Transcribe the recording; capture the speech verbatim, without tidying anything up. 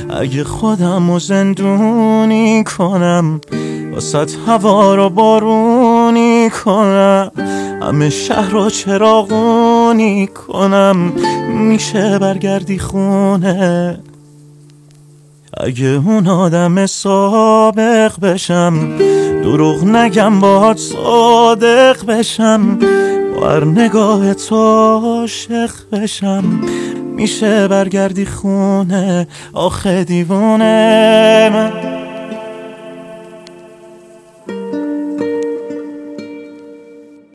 اگه خودم رو زندونی کنم، واسه هوا رو بارونی کنم، همه شهر رو چراغونی کنم، میشه برگردی خونه؟ اگه اون آدم سابق بشم، دروغ نگم باهات صادق بشم، با هر نگاه تو عاشق بشم، میشه برگردی خونه؟ آخه دیوونه من